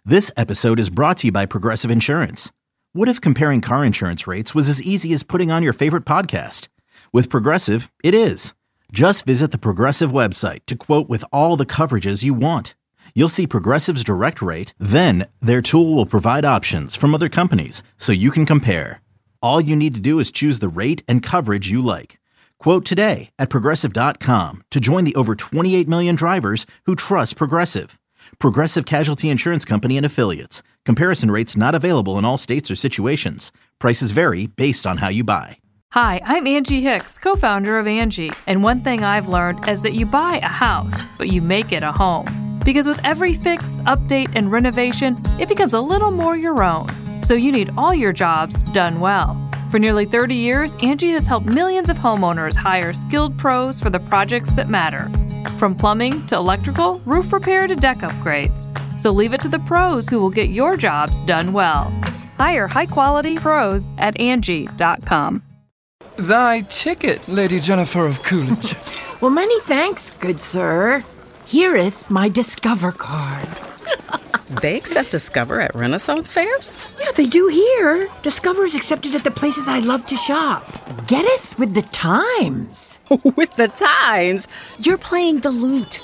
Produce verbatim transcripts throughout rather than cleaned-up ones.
This episode is brought to you by Progressive Insurance. What if comparing car insurance rates was as easy as putting on your favorite podcast? With Progressive, it is. Just visit the Progressive website to quote with all the coverages you want. You'll see Progressive's direct rate, then their tool will provide options from other companies so you can compare. All you need to do is choose the rate and coverage you like. Quote today at progressive dot com to join the over twenty-eight million drivers who trust Progressive. Progressive Casualty Insurance Company and Affiliates. Comparison rates not available in all states or situations. Prices vary based on how you buy. Hi, I'm Angie Hicks, co-founder of Angie. And one thing I've learned is that you buy a house, but you make it a home. Because with every fix, update, and renovation, it becomes a little more your own. So you need all your jobs done well. For nearly thirty years, Angie has helped millions of homeowners hire skilled pros for the projects that matter. From plumbing to electrical, roof repair to deck upgrades. So leave it to the pros who will get your jobs done well. Hire high-quality pros at Angie dot com. Thy ticket, Lady Jennifer of Coolidge. Well, many thanks, good sir. Here'th my Discover card. They accept Discover at Renaissance fairs? Yeah, they do here. Discover's accepted at the places I love to shop. Getteth with the times. With the times? You're playing the lute.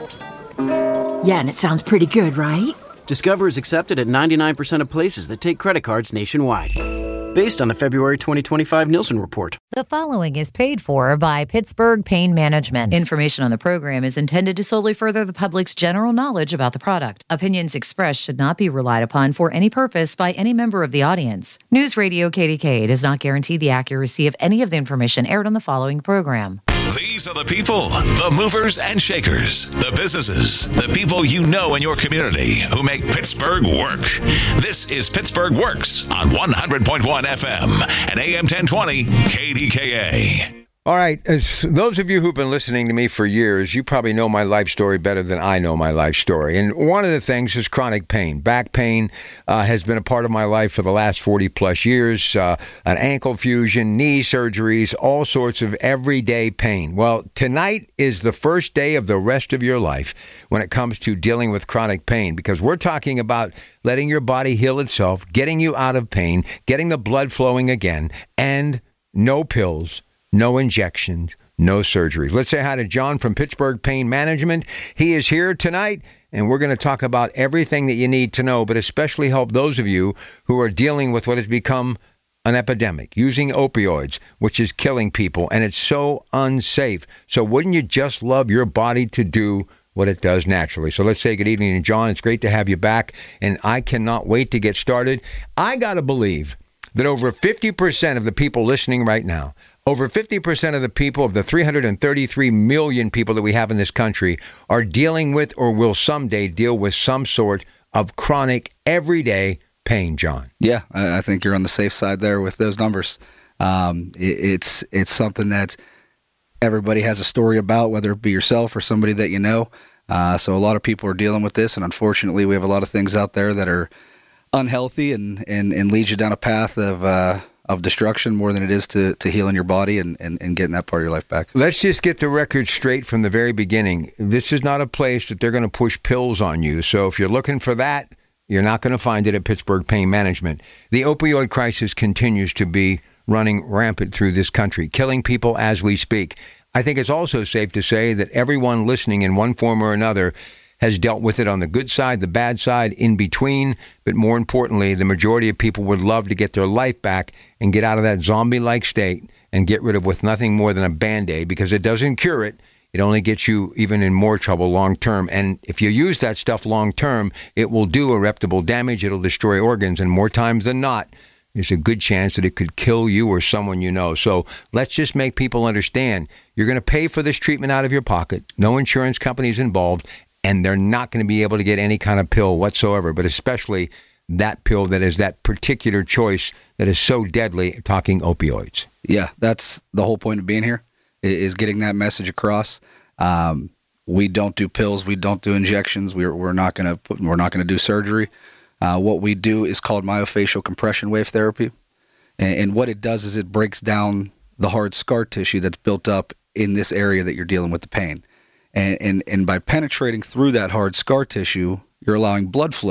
Yeah, and it sounds pretty good, right? Discover is accepted at ninety-nine percent of places that take credit cards nationwide. Based on the February twenty twenty-five Nielsen report. The following is paid for by Pittsburgh Pain Management. Information on the program is intended to solely further the public's general knowledge about the product. Opinions expressed should not be relied upon for any purpose by any member of the audience. News Radio K D K does not guarantee the accuracy of any of the information aired on the following program. These are the people, the movers and shakers, the businesses, the people you know in your community who make Pittsburgh work. This is Pittsburgh Works on one hundred point one F M and A M ten twenty K D K A. All right, as those of you who've been listening to me for years, you probably know my life story better than I know my life story. And one of the things is chronic pain. Back pain uh, has been a part of my life for the last forty plus years. Uh, an ankle fusion, knee surgeries, all sorts of everyday pain. Well, tonight is the first day of the rest of your life when it comes to dealing with chronic pain, because we're talking about letting your body heal itself, getting you out of pain, getting the blood flowing again, and no pills, no injections, no surgeries. Let's say hi to John from Pittsburgh Pain Management. He is here tonight, and we're going to talk about everything that you need to know, but especially help those of you who are dealing with what has become an epidemic, using opioids, which is killing people, and it's so unsafe. So wouldn't you just love your body to do what it does naturally? So let's say good evening to John. It's great to have you back, and I cannot wait to get started. I got to believe that over fifty percent of the people listening right now, over fifty percent of the people, of the three hundred thirty-three million people that we have in this country, are dealing with or will someday deal with some sort of chronic, everyday pain, John. Yeah, I think you're on the safe side there with those numbers. Um, it, it's it's something that everybody has a story about, whether it be yourself or somebody that you know. Uh, so a lot of people are dealing with this, and unfortunately we have a lot of things out there that are unhealthy and, and, and lead you down a path of uh, of destruction more than it is to, to healing your body and, and, and getting that part of your life back. Let's just get the record straight from the very beginning. This is not a place that they're going to push pills on you. So if you're looking for that, you're not going to find it at Pittsburgh Pain Management. The opioid crisis continues to be running rampant through this country, killing people as we speak. I think it's also safe to say that everyone listening in one form or another has dealt with it on the good side, the bad side, in between. But more importantly, the majority of people would love to get their life back and get out of that zombie-like state and get rid of with nothing more than a Band-Aid, because it doesn't cure it. It only gets you even in more trouble long-term. And if you use that stuff long-term, it will do irreparable damage. It'll destroy organs. And more times than not, there's a good chance that it could kill you or someone you know. So let's just make people understand. You're going to pay for this treatment out of your pocket. No insurance company's involved. And they're not going to be able to get any kind of pill whatsoever, but especially that pill that is that particular choice that is so deadly, talking opioids. Yeah, that's the whole point of being here, is getting that message across. Um, we don't do pills. We don't do injections. We're, we're not going to we're not going to do surgery. Uh, what we do is called myofascial compression wave therapy. And, and what it does is it breaks down the hard scar tissue that's built up in this area that you're dealing with the pain. And, and and by penetrating through that hard scar tissue, you're allowing blood flow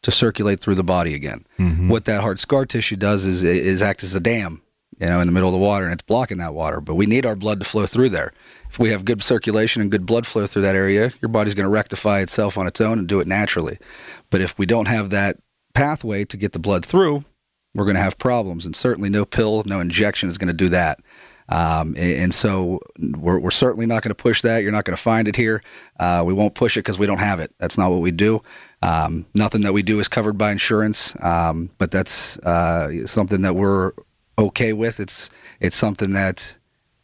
to circulate through the body again. Mm-hmm. What that hard scar tissue does is is act as a dam, you know, in the middle of the water, and it's blocking that water. But we need our blood to flow through there. If we have good circulation and good blood flow through that area, your body's going to rectify itself on its own and do it naturally. But if we don't have that pathway to get the blood through, we're going to have problems. And certainly no pill, no injection is going to do that. Um, and, and so we're, we're certainly not going to push that. You're not going to find it here. Uh, we won't push it because we don't have it. That's not what we do. Um, nothing that we do is covered by insurance, um, but that's uh, something that we're okay with. It's it's something that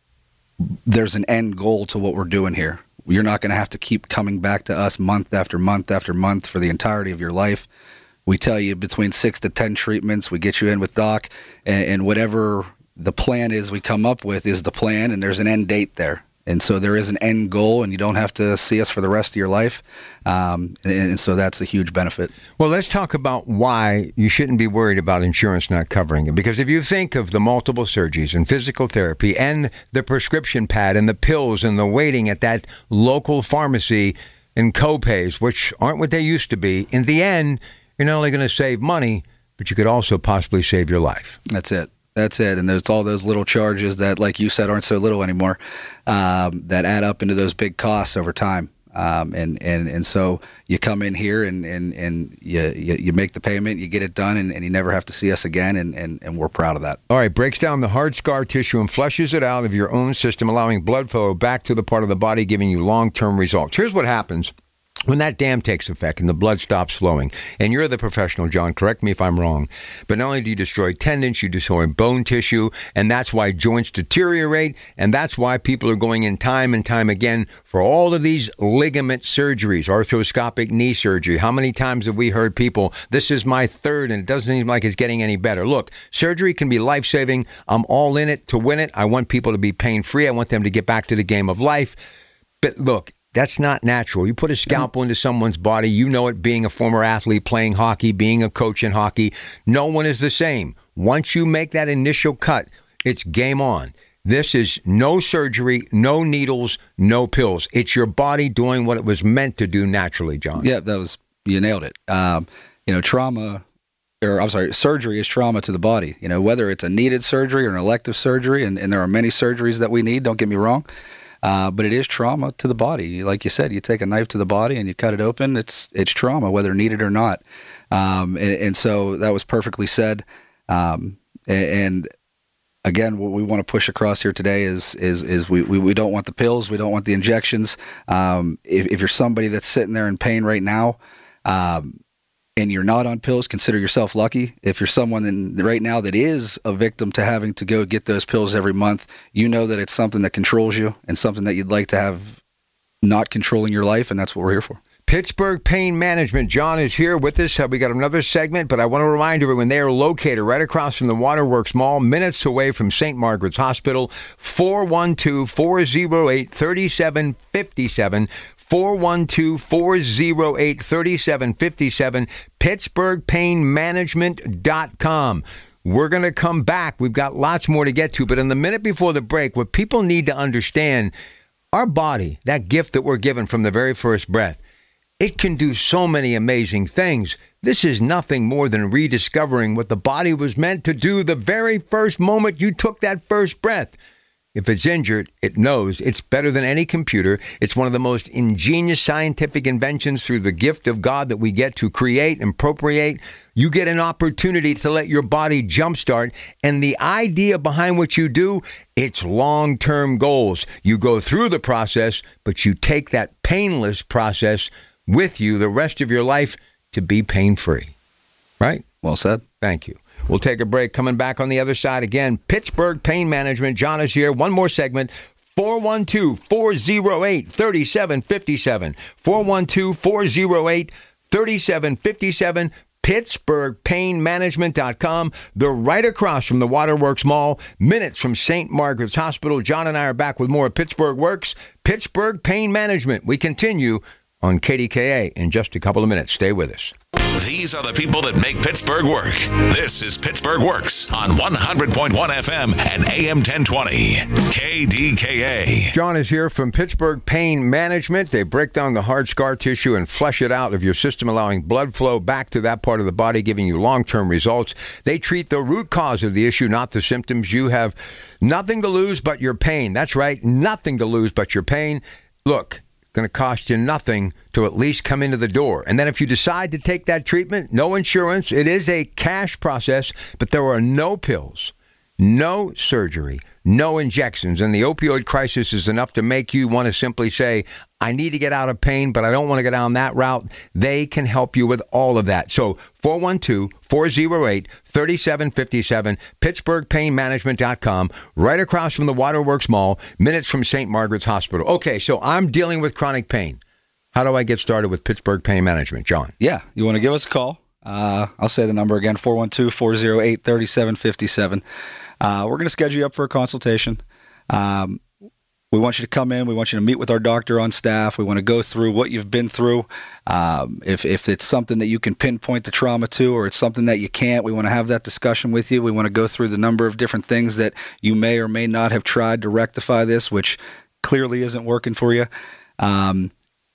there's an end goal to what we're doing here. You're not going to have to keep coming back to us month after month after month for the entirety of your life. We tell you between six to ten treatments. We get you in with doc, and, and whatever the plan is we come up with is the plan, and there's an end date there. And so there is an end goal, and you don't have to see us for the rest of your life. Um, and, and so that's a huge benefit. Well, let's talk about why you shouldn't be worried about insurance not covering it. Because if you think of the multiple surgeries and physical therapy and the prescription pad and the pills and the waiting at that local pharmacy and co-pays, which aren't what they used to be, in the end, you're not only going to save money, but you could also possibly save your life. That's it. That's it. And there's all those little charges that, like you said, aren't so little anymore, um, that add up into those big costs over time. Um, and, and, and so you come in here and, and, and you, you, you make the payment, you get it done, and, and you never have to see us again, and, and, and we're proud of that. All right, breaks down the hard scar tissue and flushes it out of your own system, allowing blood flow back to the part of the body, giving you long-term results. Here's what happens when that dam takes effect and the blood stops flowing. And you're the professional, John, correct me if I'm wrong, but not only do you destroy tendons, you destroy bone tissue, and that's why joints deteriorate, and that's why people are going in time and time again for all of these ligament surgeries, arthroscopic knee surgery. How many times have we heard people, this is my third, and it doesn't seem like it's getting any better? Look, surgery can be life-saving. I'm all in it to win it. I want people to be pain-free. I want them to get back to the game of life. But look, that's not natural. You put a scalpel into someone's body, you know it, being a former athlete, playing hockey, being a coach in hockey. No one is the same. Once you make that initial cut, it's game on. This is no surgery, no needles, no pills. It's your body doing what it was meant to do naturally, John. Yeah, that was, you nailed it. Um, you know, trauma, or I'm sorry, surgery is trauma to the body. You know, whether it's a needed surgery or an elective surgery, and, and there are many surgeries that we need, don't get me wrong. Uh, but it is trauma to the body. Like you said, you take a knife to the body and you cut it open, it's it's trauma, whether needed or not. Um, and, and so that was perfectly said. Um, and, and again, what we want to push across here today is is is we, we, we don't want the pills, we don't want the injections. Um, if, if you're somebody that's sitting there in pain right now, um, and you're not on pills, consider yourself lucky. If you're someone in, right now that is a victim to having to go get those pills every month, you know that it's something that controls you and something that you'd like to have not controlling your life, and that's what we're here for. Pittsburgh Pain Management. John is here with us. Uh, we got another segment, but I want to remind everyone they are located right across from the Waterworks Mall, minutes away from Saint Margaret's Hospital. four one two, four oh eight, three seven five seven. four one two, four oh eight, three seven five seven, Pittsburgh Pain Management dot com. We're going to come back. We've got lots more to get to, but in the minute before the break, what people need to understand, our body, that gift that we're given from the very first breath, it can do so many amazing things. This is nothing more than rediscovering what the body was meant to do the very first moment you took that first breath. If it's injured, it knows it's better than any computer. It's one of the most ingenious scientific inventions through the gift of God that we get to create and procreate. You get an opportunity to let your body jumpstart. And the idea behind what you do, it's long-term goals. You go through the process, but you take that painless process with you the rest of your life to be pain-free. Right? Well said. Thank you. We'll take a break. Coming back on the other side again, Pittsburgh Pain Management. John is here. One more segment. four one two, four oh eight, three seven five seven. four one two, four oh eight, three seven five seven. Pittsburgh Pain Management dot com. They're right across from the Waterworks Mall, minutes from Saint Margaret's Hospital. John and I are back with more of Pittsburgh Works, Pittsburgh Pain Management. We continue on K D K A in just a couple of minutes. Stay with us. These are the people that make Pittsburgh work. This is Pittsburgh Works on one hundred point one F M and A M ten twenty. K D K A. John is here from Pittsburgh Pain Management. They break down the hard scar tissue and flush it out of your system, allowing blood flow back to that part of the body, giving you long-term results. They treat the root cause of the issue, not the symptoms. You have nothing to lose but your pain. That's right, nothing to lose but your pain. Look, going to cost you nothing to at least come into the door. And then if you decide to take that treatment, no insurance. It is a cash process, but there are no pills, no surgery, no injections. And the opioid crisis is enough to make you want to simply say, I need to get out of pain, but I don't want to go down that route. They can help you with all of that. So four one two, four oh eight, three seven five seven, Pittsburgh Pain Management dot com, right across from the Waterworks Mall, minutes from Saint Margaret's Hospital. Okay, so I'm dealing with chronic pain. How do I get started with Pittsburgh Pain Management, John? Yeah, you want to give us a call. Uh, I'll say the number again, four one two, four oh eight, three seven five seven. Uh, we're going to schedule you up for a consultation. Um, we want you to come in. We want you to meet with our doctor on staff. We want to go through what you've been through. Um, if, if it's something that you can pinpoint the trauma to, or it's something that you can't, we want to have that discussion with you. We want to go through the number of different things that you may or may not have tried to rectify this, which clearly isn't working for you. Um,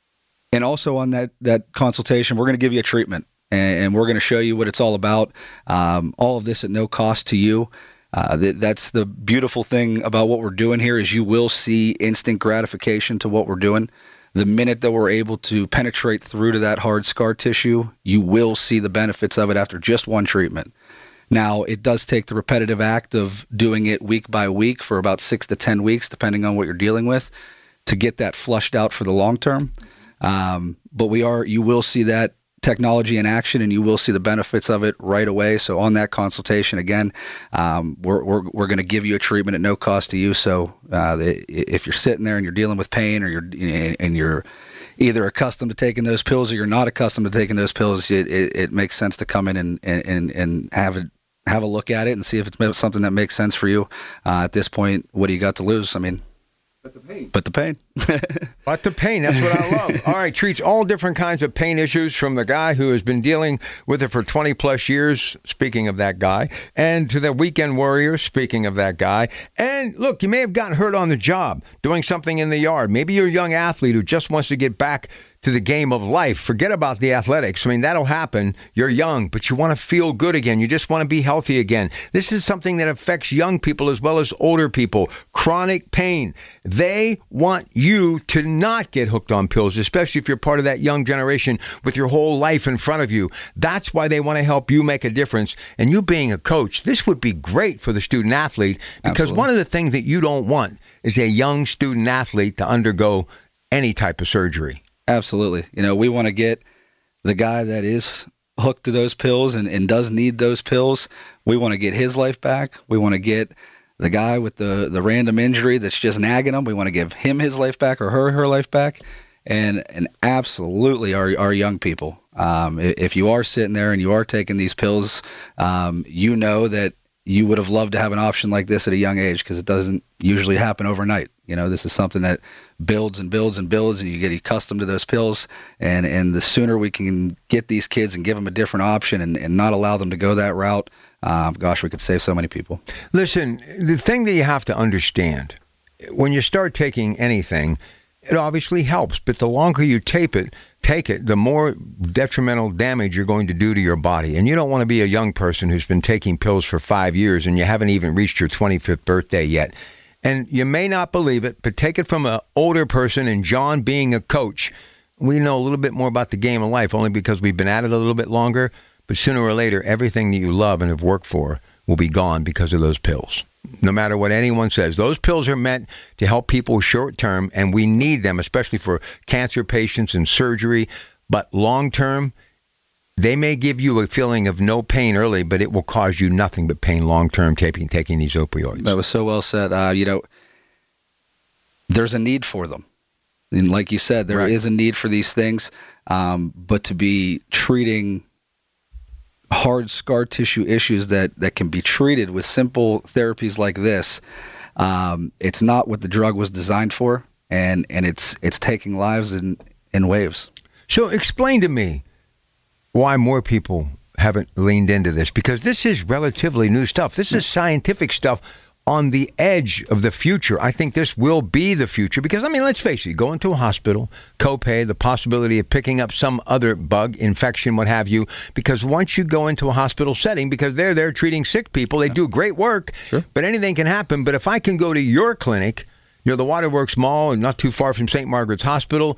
and also on that, that consultation, we're going to give you a treatment, and, and we're going to show you what it's all about. Um, all of this at no cost to you. Uh, th- that's the beautiful thing about what we're doing here, is you will see instant gratification to what we're doing. The minute that we're able to penetrate through to that hard scar tissue, you will see the benefits of it after just one treatment. Now, it does take the repetitive act of doing it week by week for about six to ten weeks, depending on what you're dealing with, to get that flushed out for the long term. Um, but we are, you will see that technology in action, and you will see the benefits of it right away. So on that consultation, again, um, we're we're, we're going to give you a treatment at no cost to you. So uh, the, if you're sitting there and you're dealing with pain, or you're and you're either accustomed to taking those pills or you're not accustomed to taking those pills, it, it, it makes sense to come in and and and have a have a look at it and see if it's something that makes sense for you. Uh, at this point, what do you got to lose? I mean, But the pain. But the pain. But the pain. That's what I love. All right. Treats all different kinds of pain issues, from the guy who has been dealing with it for twenty plus years, speaking of that guy, and to the weekend warrior, speaking of that guy. And look, you may have gotten hurt on the job doing something in the yard. Maybe you're a young athlete who just wants to get back to the game of life. Forget about the athletics. I mean, that'll happen. You're young, but you want to feel good again. You just want to be healthy again. This is something that affects young people as well as older people. Chronic pain. They want you to not get hooked on pills, especially if you're part of that young generation with your whole life in front of you. That's why they want to help you make a difference. And you being a coach, this would be great for the student athlete, because Absolutely. One of the things that you don't want is a young student athlete to undergo any type of surgery. Absolutely. You know, we want to get the guy that is hooked to those pills and, and does need those pills. We want to get his life back. We want to get the guy with the, the random injury that's just nagging him. We want to give him his life back, or her her life back. And and absolutely our, our young people. Um, if you are sitting there and you are taking these pills, um, you know that you would have loved to have an option like this at a young age, because it doesn't usually happen overnight. You know, this is something that builds and builds and builds, and you get accustomed to those pills. And, and the sooner we can get these kids and give them a different option and, and not allow them to go that route, um, gosh, we could save so many people. Listen, the thing that you have to understand, when you start taking anything, it obviously helps, but the longer you tape it, take it, the more detrimental damage you're going to do to your body. And you don't want to be a young person who's been taking pills for five years and you haven't even reached your twenty-fifth birthday yet. And you may not believe it, but take it from an older person, and John being a coach, we know a little bit more about the game of life only because we've been at it a little bit longer. But sooner or later, everything that you love and have worked for will be gone because of those pills. No matter what anyone says, those pills are meant to help people short term, and we need them, especially for cancer patients and surgery. But long term, they may give you a feeling of no pain early, but it will cause you nothing but pain long term taking taking these opioids. That was so well said. Uh, you know, there's a need for them. And like you said, there right. is a need for these things, um, but to be treating hard scar tissue issues that, that can be treated with simple therapies like this, um, it's not what the drug was designed for, and, and it's it's taking lives in, in waves. So explain to me, why more people haven't leaned into this, because this is relatively new stuff. This is scientific stuff on the edge of the future. I think this will be the future because, I mean, let's face it, you go into a hospital, copay, the possibility of picking up some other bug, infection, what have you, because once you go into a hospital setting, because they're there treating sick people, they do great work, sure. but anything can happen. But if I can go to your clinic, you know, the Waterworks Mall and not too far from Saint Margaret's Hospital,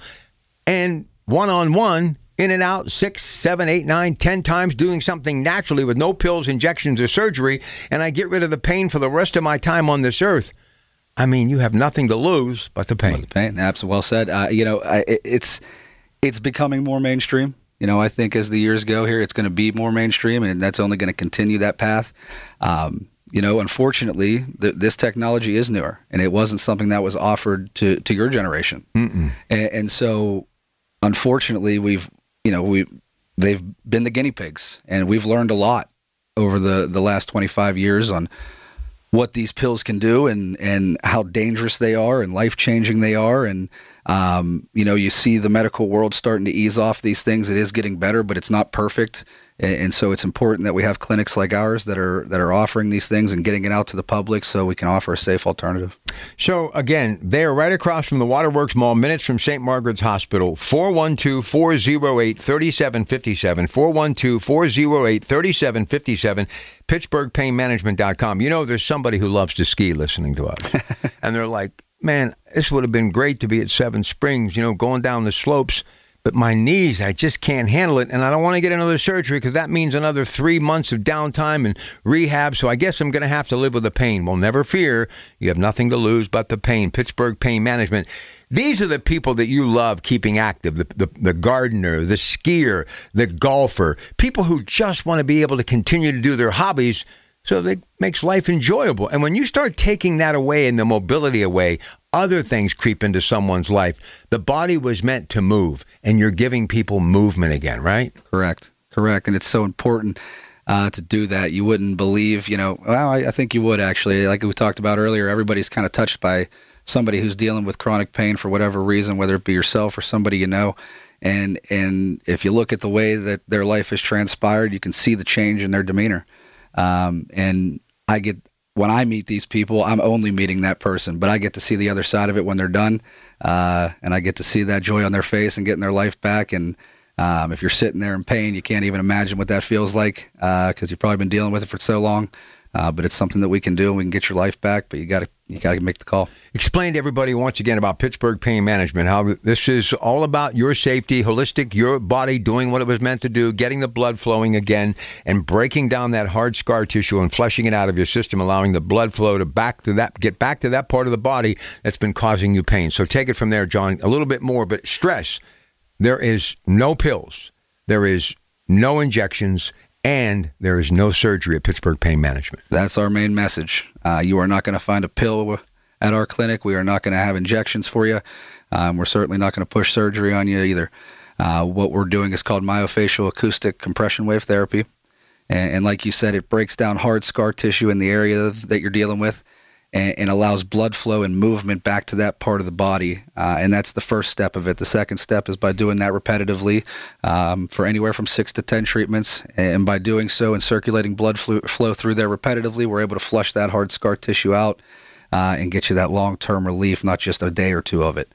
and one-on-one, in and out six, seven, eight, nine, ten times doing something naturally with no pills, injections, or surgery, and I get rid of the pain for the rest of my time on this earth. I mean, you have nothing to lose but the pain. But the pain, absolutely well said. Uh, you know, I, it's it's becoming more mainstream. You know, I think as the years go here, it's going to be more mainstream, and that's only going to continue that path. Um, you know, unfortunately, th- this technology is newer, and it wasn't something that was offered to, to your generation. And, and so, unfortunately, we've You know, we they've been the guinea pigs, and we've learned a lot over the, the last twenty-five years on what these pills can do and, and how dangerous they are and life-changing they are. And, um, you know, you see the medical world starting to ease off these things. It is getting better, but it's not perfect. And, and so it's important that we have clinics like ours that are that are offering these things and getting it out to the public so we can offer a safe alternative. So, again, they are right across from the Waterworks Mall, minutes from Saint Margaret's Hospital, four one two, four oh eight, three seven five seven, four one two, four oh eight, three seven five seven, Pittsburgh Pain Management dot com. You know, there's somebody who loves to ski listening to us, and they're like, man, this would have been great to be at Seven Springs, you know, going down the slopes, but my knees, I just can't handle it, and I don't want to get another surgery because that means another three months of downtime and rehab, so I guess I'm going to have to live with the pain. Well, never fear. You have nothing to lose but the pain. Pittsburgh Pain Management. These are the people that you love keeping active, the, the, the gardener, the skier, the golfer, people who just want to be able to continue to do their hobbies so that makes life enjoyable. And when you start taking that away and the mobility away, other things creep into someone's life. The body was meant to move, and you're giving people movement again, right? Correct. Correct. And it's so important uh, to do that. You wouldn't believe, you know, well, I, I think you would actually. Like we talked about earlier, everybody's kind of touched by somebody who's dealing with chronic pain for whatever reason, whether it be yourself or somebody you know. And and if you look at the way that their life has transpired, you can see the change in their demeanor. Um, and I get, when I meet these people, I'm only meeting that person, but I get to see the other side of it when they're done. Uh, and I get to see that joy on their face and getting their life back. And um, if you're sitting there in pain, you can't even imagine what that feels like because uh, you've probably been dealing with it for so long. Uh, but it's something that we can do, and we can get your life back. But you got to you got to make the call. Explain to everybody once again about Pittsburgh Pain Management. How this is all about your safety, holistic, your body doing what it was meant to do, getting the blood flowing again, and breaking down that hard scar tissue and flushing it out of your system, allowing the blood flow to back to that get back to that part of the body that's been causing you pain. So take it from there, John. A little bit more, but stress. There is no pills. There is no injections. And there is no surgery at Pittsburgh Pain Management. That's our main message. Uh, you are not going to find a pill at our clinic. We are not going to have injections for you. Um, we're certainly not going to push surgery on you either. Uh, what we're doing is called myofascial acoustic compression wave therapy. And, and like you said, it breaks down hard scar tissue in the area that you're dealing with and, and allows blood flow and movement back to that part of the body. Uh, and that's the first step of it. The second step is by doing that repetitively um, for anywhere from six to ten treatments. And by doing so and circulating blood flu- flow through there repetitively, we're able to flush that hard scar tissue out uh, and get you that long-term relief, not just a day or two of it.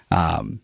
Um,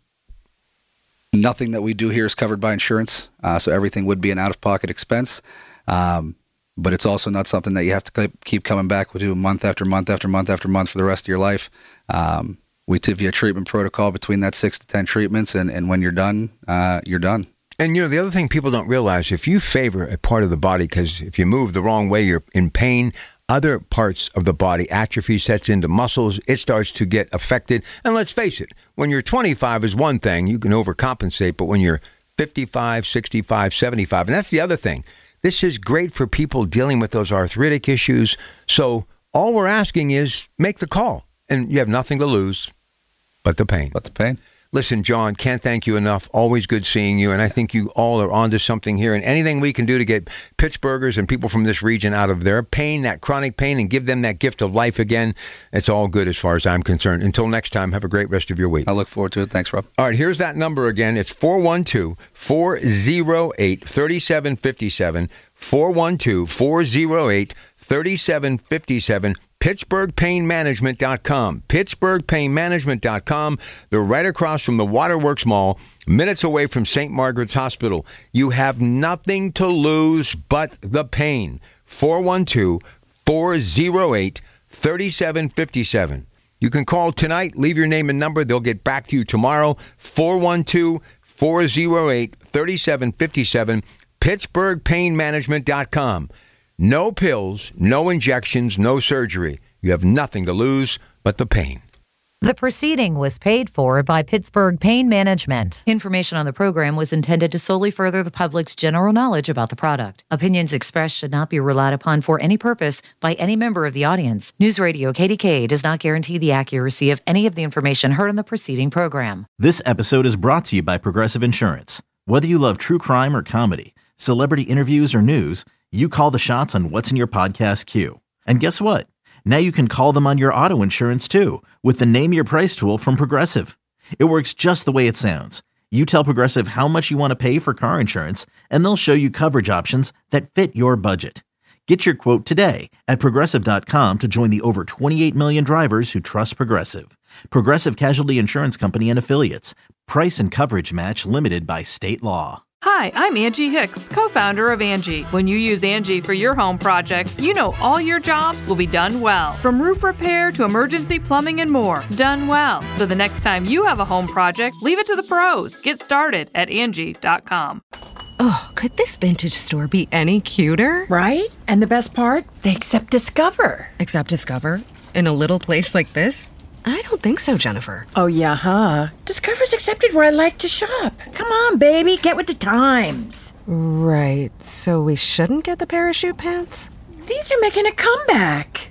nothing that we do here is covered by insurance, uh, so everything would be an out-of-pocket expense. Um, But it's also not something that you have to keep coming back to month after month after month after month for the rest of your life. Um, we give you a treatment protocol between that six to ten treatments, and, and when you're done, uh, you're done. And, you know, the other thing people don't realize, if you favor a part of the body, because if you move the wrong way, you're in pain, other parts of the body, atrophy sets into muscles, it starts to get affected. And let's face it, when you're twenty-five is one thing, you can overcompensate, but when you're fifty-five, sixty-five, seventy-five, and that's the other thing. This is great for people dealing with those arthritic issues. So all we're asking is make the call, and you have nothing to lose but the pain. But the pain. Listen, John, can't thank you enough. Always good seeing you. And I think you all are onto something here. And anything we can do to get Pittsburghers and people from this region out of their pain, that chronic pain, and give them that gift of life again, it's all good as far as I'm concerned. Until next time, have a great rest of your week. I look forward to it. Thanks, Rob. All right, here's that number again. It's four one two, four oh eight, three seven five seven. four one two, four oh eight, three seven five seven. Pittsburgh Pain Management dot com. Pittsburgh Pain Management dot com. They're right across from the Waterworks Mall, minutes away from Saint Margaret's Hospital. You have nothing to lose but the pain. four one two, four oh eight, three seven five seven. You can call tonight, leave your name and number. They'll get back to you tomorrow. four one two, four oh eight, three seven five seven. Pittsburgh Pain Management dot com. No pills, no injections, no surgery. You have nothing to lose but the pain. The proceeding was paid for by Pittsburgh Pain Management. Information on the program was intended to solely further the public's general knowledge about the product. Opinions expressed should not be relied upon for any purpose by any member of the audience. News Radio K D K does not guarantee the accuracy of any of the information heard on the preceding program. This episode is brought to you by Progressive Insurance. Whether you love true crime or comedy, celebrity interviews or news, you call the shots on what's in your podcast queue. And guess what? Now you can call them on your auto insurance too with the Name Your Price tool from Progressive. It works just the way it sounds. You tell Progressive how much you want to pay for car insurance, and they'll show you coverage options that fit your budget. Get your quote today at Progressive dot com to join the over twenty-eight million drivers who trust Progressive. Progressive Casualty Insurance Company and Affiliates. Price and coverage match limited by state law. Hi, I'm Angie Hicks, co-founder of Angie. When you use Angie for your home projects, you know all your jobs will be done well. From roof repair to emergency plumbing and more, done well. So the next time you have a home project, leave it to the pros. Get started at Angie dot com. Oh, could this vintage store be any cuter? Right? And the best part? They accept Discover. Accept Discover? In a little place like this? I don't think so, Jennifer. Oh, yeah, huh? Discover's accepted where I like to shop. Come on, baby, get with the times. Right, so we shouldn't get the parachute pants? These are making a comeback.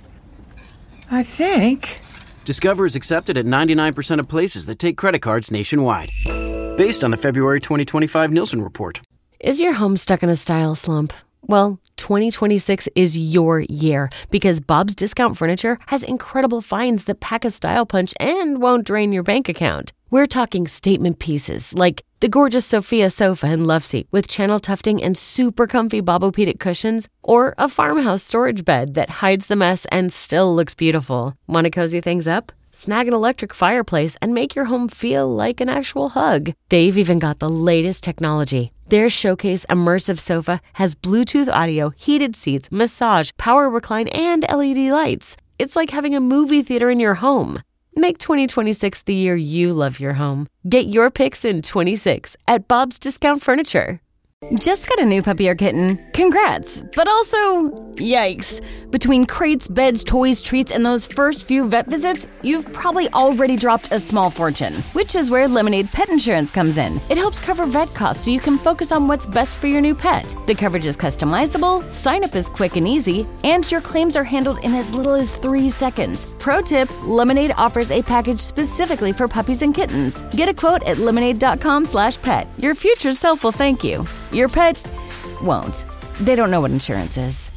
I think. Discover is accepted at ninety-nine percent of places that take credit cards nationwide. Based on the February twenty twenty-five Nielsen report. Is your home stuck in a style slump? Well, twenty twenty-six is your year because Bob's Discount Furniture has incredible finds that pack a style punch and won't drain your bank account. We're talking statement pieces like the gorgeous Sophia sofa and love seat with channel tufting and super comfy Bobopedic cushions, or a farmhouse storage bed that hides the mess and still looks beautiful. Want to cozy things up? Snag an electric fireplace and make your home feel like an actual hug. They've even got the latest technology. Their Showcase Immersive Sofa has Bluetooth audio, heated seats, massage, power recline, and L E D lights. It's like having a movie theater in your home. Make twenty twenty-six the year you love your home. Get your picks in twenty-six at Bob's Discount Furniture. Just got a new puppy or kitten. Congrats. But also, yikes. Between crates, beds, toys, treats, and those first few vet visits, you've probably already dropped a small fortune, which is where Lemonade Pet Insurance comes in. It helps cover vet costs so you can focus on what's best for your new pet. The coverage is customizable, sign-up is quick and easy, and your claims are handled in as little as three seconds. Pro tip, Lemonade offers a package specifically for puppies and kittens. Get a quote at lemonade.com slash pet. Your future self will thank you. Your pet won't. They don't know what insurance is.